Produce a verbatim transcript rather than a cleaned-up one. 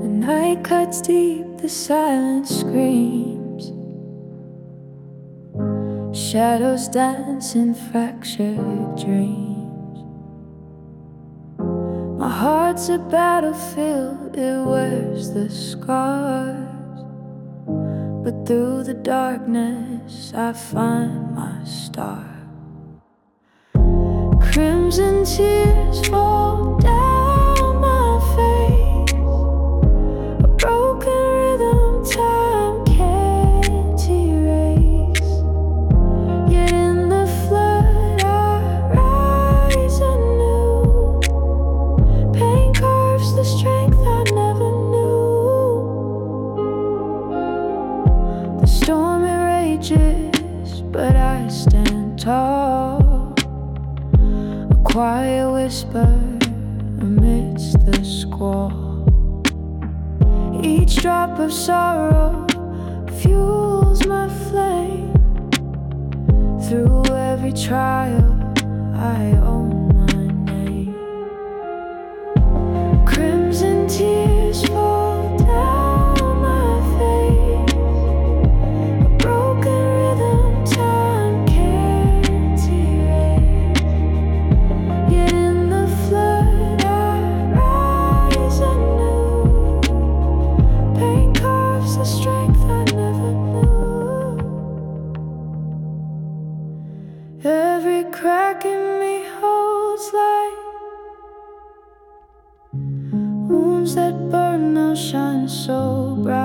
The night cuts deep, the silence screams. Shadows dance in fractured dreams. My heart's a battlefield, it wears the scars. But through the darkness I find my star. Crimson tears fall down my face. A broken rhythm time can't erase. Yet in the flood I rise anew. Pain carves the strength I never knew. The storm it rages, but I stand tall. Quiet whisper amidst the squall. Each drop of sorrow fuels my flame. Through every trial I own my name. Crimson tears fall down my face. A broken rhythm time can't erase. Yet in the flood I rise anew. Pain carves the strength I never knew. Every crack in me holds light. Wounds that burn now shine so bright.